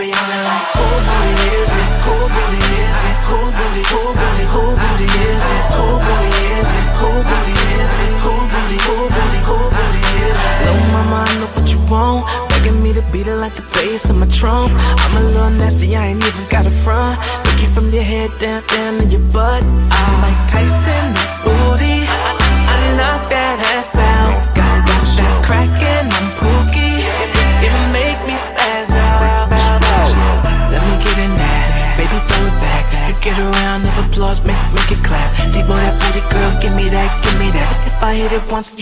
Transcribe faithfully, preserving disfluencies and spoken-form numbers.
Be on it like, who booty is it? Who booty is it? Who booty, who booty, who booty is it? Who booty is it? Who booty is it? Who booty, who booty, who booty is it? Little mama, I know what you want, begging me to beat it like the bass of my trump. I'm a little nasty, I ain't even got a front. Look you from your head down, down to your butt. I'm like Tyson, that booty, I, I knock that ass out. Got, got that crackin', I'm pookie, it make me spaz out. Let me get in that, baby throw it back. You get a round of applause, make, make it clap. D-boy that booty girl, give me that, give me that. If I hit it once